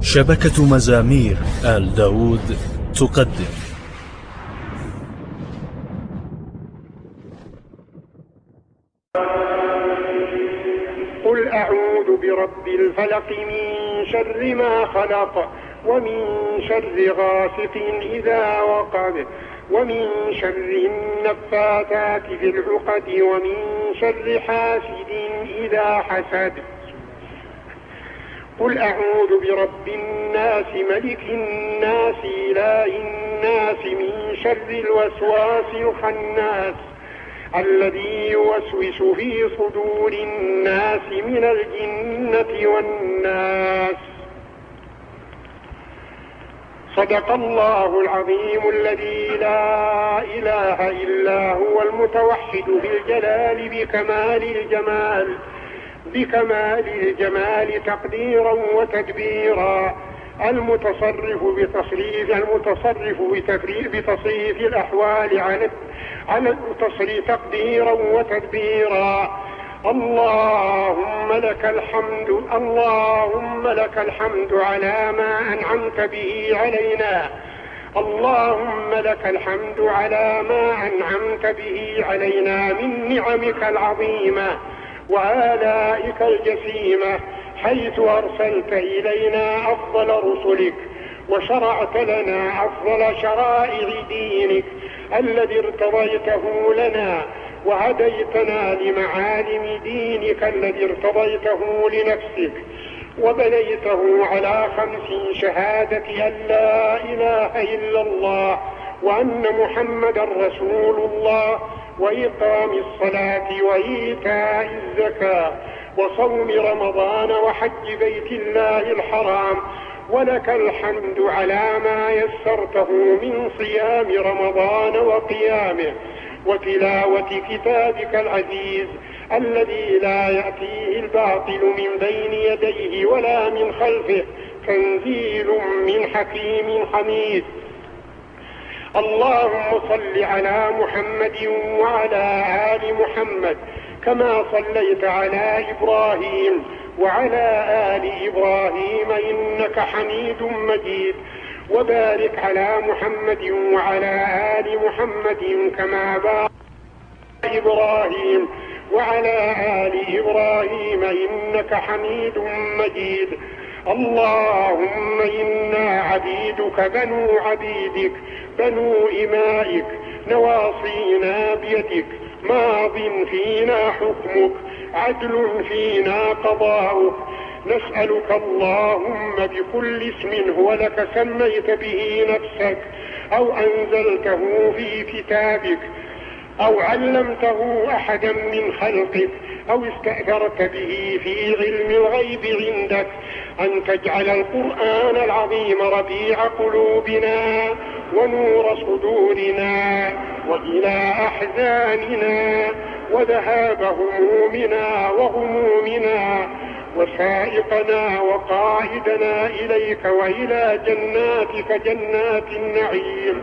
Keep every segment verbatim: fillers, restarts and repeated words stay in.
شبكة مزامير آل داود تقدم. قل أعوذ برب الفلق من شر ما خلق ومن شر غاسق إذا وقب ومن شر النفاثات في العقد ومن شر حاسد إذا حسد. قل أعوذ برب الناس ملك الناس إله الناس من شر الوسواس الخناس الذي يوسوس في صدور الناس من الجنة والناس. صدق الله العظيم الذي لا إله إلا هو المتوحد بالجلال بكمال الجمال بكمال الجمال تقديرا وتدبيرا، المتصرف بتصريف المتصرف بتصريف الأحوال على على التصريف تقديرا وتدبيرا. اللهم لك الحمد اللهم لك الحمد على ما أنعمت به علينا اللهم لك الحمد على ما أنعمت به علينا من نعمك العظيمة وآلائك الجسيمة، حيث أرسلت إلينا أفضل رسلك وشرعت لنا أفضل شرائع دينك الذي ارتضيته لنا، وهديتنا لمعالم دينك الذي ارتضيته لنفسك، وبنيته على خمس شهادة أن لا إله إلا الله وأن محمدا رسول الله، وإقام الصلاة وإيتاء الزكاة وصوم رمضان وحج بيت الله الحرام. ولك الحمد على ما يسرته من صيام رمضان وقيامه وتلاوة كتابك العزيز الذي لا يأتيه الباطل من بين يديه ولا من خلفه، تنزيل من حكيم حميد. اللهم صل على محمد وعلى آل محمد كما صليت على إبراهيم وعلى آل إبراهيم إنك حميد مجيد، وبارك على محمد وعلى آل محمد كما باركت على إبراهيم وعلى آل إبراهيم إنك حميد مجيد. اللهم إنا عبيدك بنو عبيدك بنو إمائك نواصينا بيدك، ماض فينا حكمك عدل فينا قضاؤك. نسألك اللهم بكل اسم هو لك سميت به نفسك أو أنزلته في كتابك أو علمته أحدا من خلقك أو استأثرت به في علم الغيب عندك، أن تجعل القرآن العظيم ربيع قلوبنا ونور صدورنا وإلى أحزاننا وذهاب همومنا وغمومنا وسائقنا وقائدنا إليك وإلى جناتك جنات النعيم.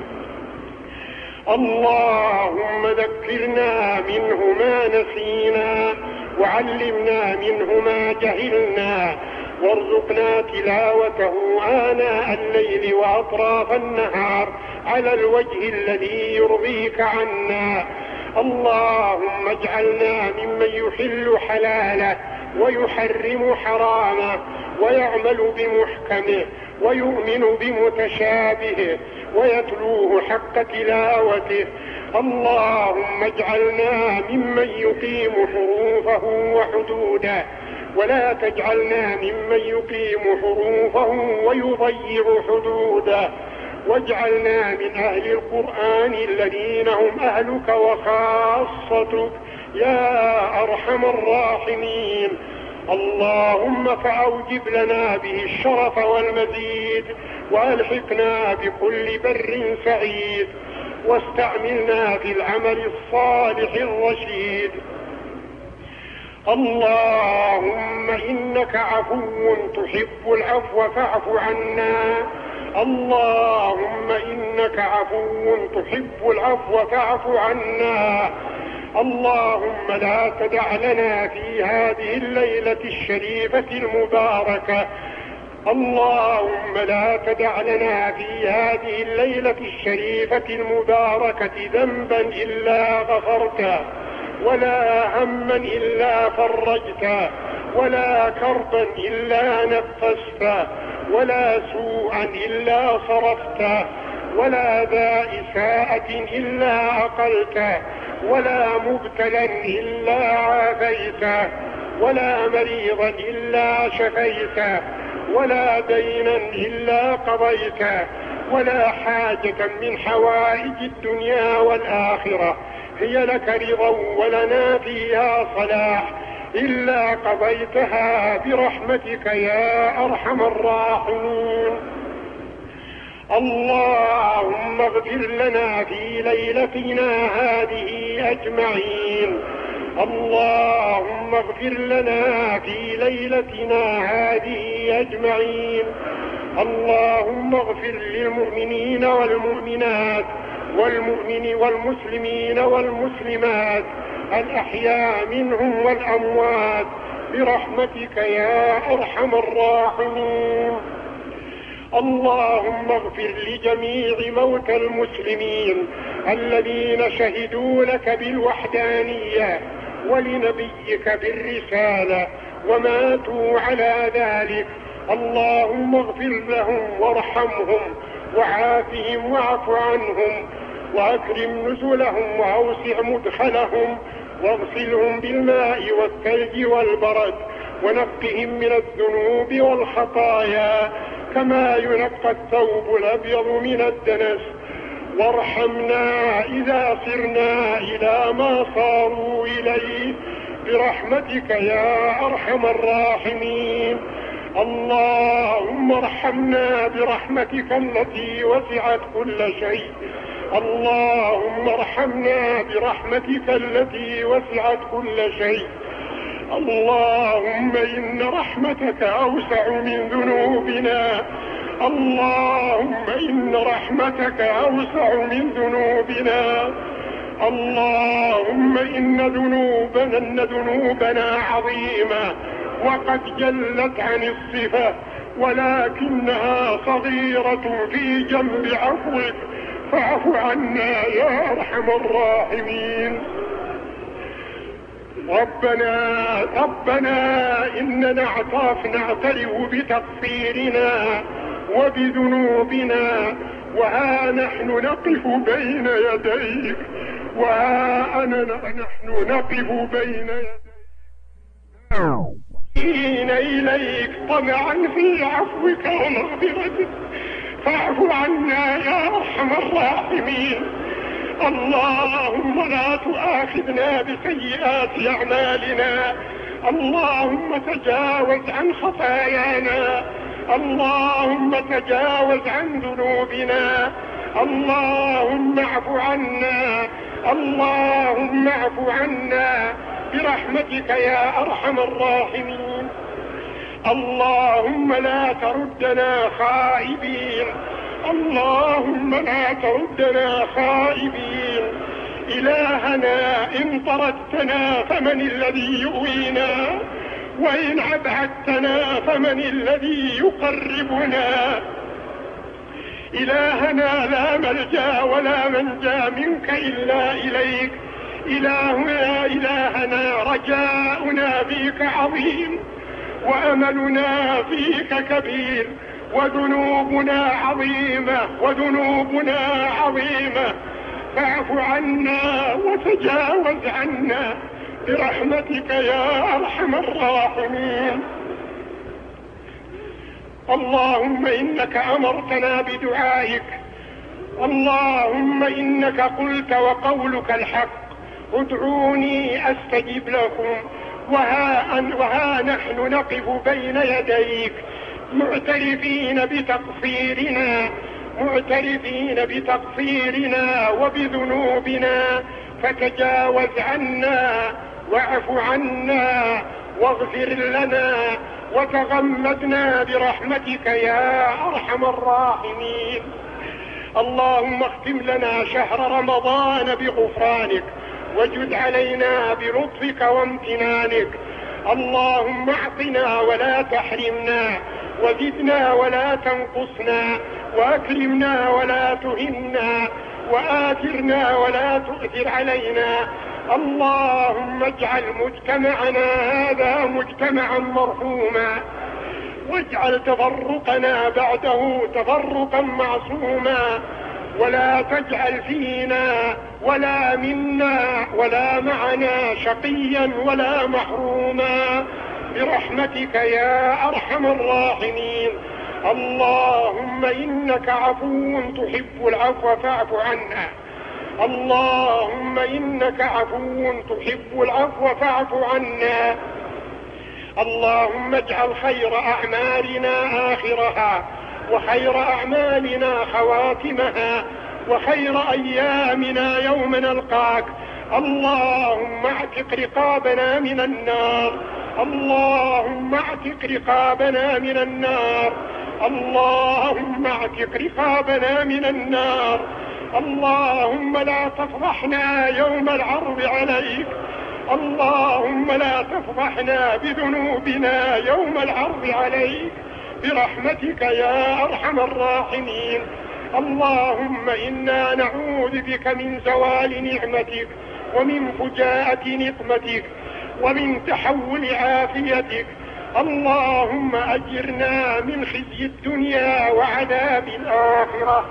اللهم ذكرنا منه ما نسينا وعلمنا منه ما جهلنا، وارزقنا تلاوته آناء الليل وأطراف النهار على الوجه الذي يرضيك عنا. اللهم اجعلنا ممن يحل حلاله ويحرم حرامه ويعمل بمحكمه ويؤمن بمتشابهه ويتلوه حق تلاوته. اللهم اجعلنا ممن يقيم حروفه وحدوده، ولا تجعلنا ممن يقيم حروفه ويضيع حدوده، واجعلنا من أهل القرآن الذين هم أهلك وخاصتك يا أرحم الراحمين. اللهم فأوجب لنا به الشرف والمزيد، وألحقنا بكل بر سعيد، واستعملنا في العمل الصالح الرشيد. اللهم إنك عفو تحب العفو فاعف عنا اللهم إنك عفو تحب العفو فاعف عنا. اللهم لا تدع لنا في هذه الليلة الشريفة المباركة اللهم لا تدع لنا في هذه الليلة الشريفة المباركة ذنبا إلا غفرته، ولا هما إلا فرجته، ولا كربا إلا نفسته، ولا سوءا إلا صرفته، ولا ذا إساءة إلا عقلته، ولا مبتلا إلا عافيته، ولا مريضا إلا شفيته، ولا دينا إلا قضيته، ولا حاجة من حوائج الدنيا والآخرة هي لك رضا ولنا فيها صلاح إلا قضيتها برحمتك يا أرحم الراحمين. اللهم اغفر لنا في ليلتنا هذه أجمعين. اللهم اغفر لنا في ليلتنا هذه أجمعين. اللهم اغفر للمؤمنين والمؤمنات والمؤمن والمسلمين والمسلمات الأحياء منهم والأموات برحمتك يا أرحم الراحمين. اللهم اغفر لجميع موتى المسلمين الذين شهدوا لك بالوحدانية ولنبيك بالرسالة وماتوا على ذلك. اللهم اغفر لهم وارحمهم وعافهم واعف عنهم وأكرم نزلهم وأوسع مدخلهم واغسلهم بالماء والثلج والبرد ونقهم من الذنوب والخطايا كما ينقى الثوب الأبيض من الدنس. وارحمنا إذا صرنا إلى ما صاروا إليه برحمتك يا أرحم الراحمين. اللهم ارحمنا برحمتك التي وسعت كل شيء. اللهم ارحمنا برحمتك التي وسعت كل شيء. اللهم إن رحمتك أوسع من ذنوبنا. اللهم إن رحمتك أوسع من ذنوبنا. اللهم إن ذنوبنا إن ذنوبنا عظيمة وقد جلت عن الصفة ولكنها صغيرة في جنب عفوك فاعف عنا يا أرحم الراحمين. ربنا ربنا إننا اعترف نعترف بتقصيرنا وبذنوبنا وها نحن نقف بين يديك وها أنا نحن نقف بين يديك إليك طمعا في عفوك ومغفرتك فاعف عنا يا أرحم الراحمين. اللهم لا تؤاخذنا بسيئات أعمالنا. اللهم تجاوز عن خطايانا. اللهم تجاوز عن ذنوبنا. اللهم اعف عنا. اللهم اعف عنا برحمتك يا أرحم الراحمين. اللهم لا تردنا خائبين. اللهم لا تردنا خائبين. إلهنا إن طردتنا فمن الذي يؤوينا وإن أبعدتنا فمن الذي يقربنا. إلهنا لا ملجأ ولا منجا منك إلا إليك. إلهنا إلهنا رجاؤنا فيك عظيم وأملنا فيك كبير وذنوبنا عظيمة وذنوبنا عظيمة فاعف عنا وتجاوز عنا برحمتك يا أرحم الراحمين. اللهم إنك أمرتنا بدعائك. اللهم إنك قلت وقولك الحق ادعوني أستجب لكم. وها, أن وها نحن نقف بين يديك معترفين بتقصيرنا معترفين بتقصيرنا وبذنوبنا فتجاوز عنا واعف عنا واغفر لنا وتغمدنا برحمتك يا أرحم الراحمين. اللهم اختم لنا شهر رمضان بغفرانك وجد علينا بلطفك وامتنانك. اللهم اعطنا ولا تحرمنا وزدنا ولا تنقصنا، وأكرمنا ولا تهنا، وآثرنا ولا تؤثر علينا. اللهم اجعل مجتمعنا هذا مجتمعا مرحوما، واجعل تفرقنا بعده تفرقا معصوما، ولا تجعل فينا ولا منا ولا معنا شقيا ولا محروما برحمتك يا أرحم الراحمين. اللهم إنك عفو تحب العفو فاعف عنا. اللهم إنك عفو تحب العفو فاعف عنا. اللهم اجعل خير أعمالنا آخرها، وخير أعمالنا خواتمها، وخير أيامنا يوم نلقاك. اللهم اعتق رقابنا من النار. اللهم اعتق رقابنا من النار. اللهم اعتق رقابنا من النار. اللهم لا تفضحنا يوم العرض عليك. اللهم لا تفضحنا بذنوبنا يوم العرض عليك برحمتك يا أرحم الراحمين. اللهم إنا نعوذ بك من زوال نعمتك، ومن فجاءة نقمتك، ومن تحول عافيتك. اللهم أجرنا من خزي الدنيا وعذاب الآخرة.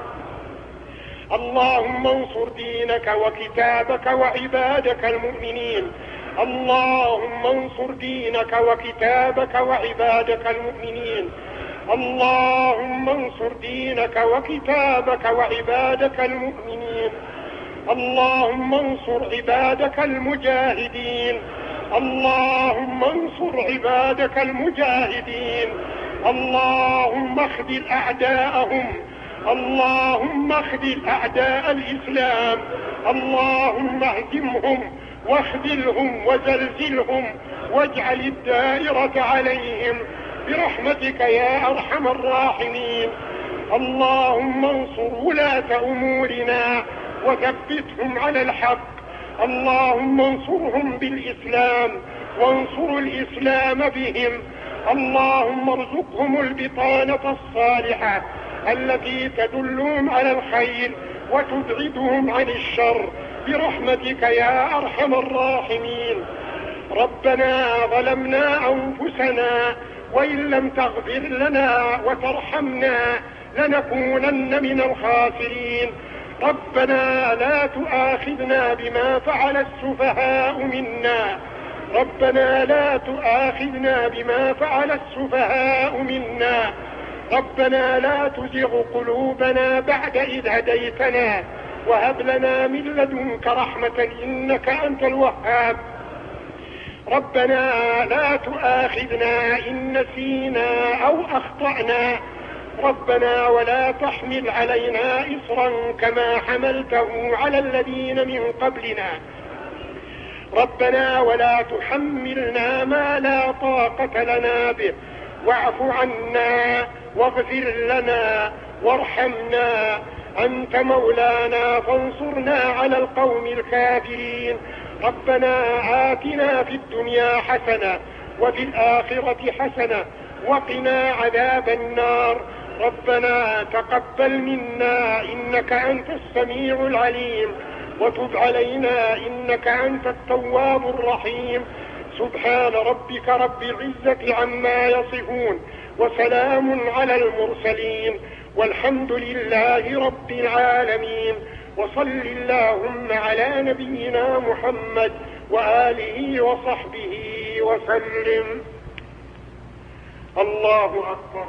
اللهم انصر دينك وكتابك وعبادك المؤمنين. اللهم انصر دينك وكتابك وعبادك المؤمنين. اللهم انصر دينك وكتابك وعبادك المؤمنين. اللهم انصر عبادك المجاهدين. اللهم انصر عبادك المجاهدين. اللهم اخذل أعداءهم. اللهم اخذل أعداء الإسلام. اللهم اهزمهم واخذلهم وزلزلهم، واجعل الدائرة عليهم برحمتك يا أرحم الراحمين. اللهم انصر ولاة أمورنا وثبتهم على الحق. اللهم انصرهم بالإسلام، وانصر الإسلام بهم. اللهم ارزقهم البطانة الصالحة التي تدلهم على الخير وتبعدهم عن الشر برحمتك يا أرحم الراحمين. ربنا ظلمنا أنفسنا، وإن لم تغفر لنا وترحمنا لنكونن من الخاسرين. ربنا لا تؤاخذنا بما فعل السفهاء منا. ربنا لا تؤاخذنا بما فعل السفهاء منا. ربنا لا تزغ قلوبنا بعد إذ هديتنا، وهب لنا من لدنك رحمة إنك أنت الوهاب. ربنا لا تؤاخذنا إن نسينا أو أخطأنا. ربنا ولا تحمل علينا إصرا كما حملته على الذين من قبلنا. ربنا ولا تحملنا ما لا طاقة لنا به، واعف عنا واغفر لنا وارحمنا. أنت مولانا فانصرنا على القوم الكافرين. ربنا آتنا في الدنيا حسنة وفي الآخرة حسنة وقنا عذاب النار. ربنا تقبل منا إنك أنت السميع العليم، وتب علينا إنك أنت التواب الرحيم. سبحان ربك رب العزة عما يصفون، وسلام على المرسلين، والحمد لله رب العالمين. وصل اللهم على نبينا محمد وآله وصحبه وسلم. الله أكبر.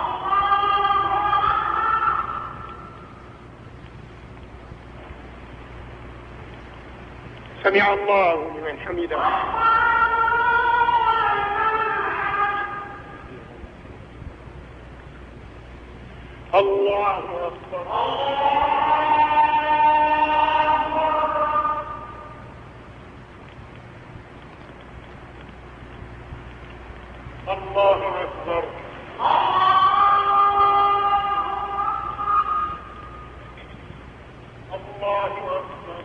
سمع الله لمن حمده. الله أكبر. الله أكبر. الله أكبر.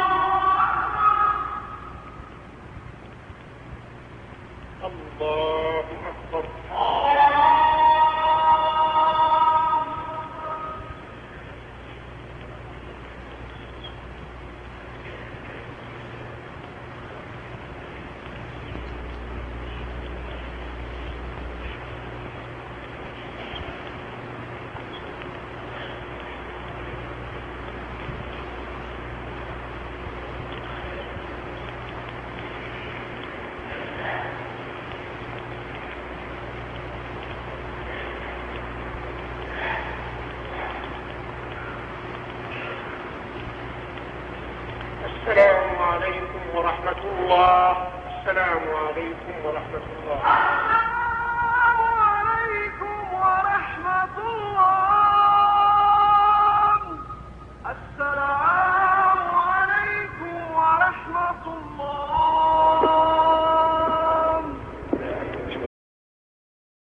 الله الله. السلام عليكم ورحمة الله.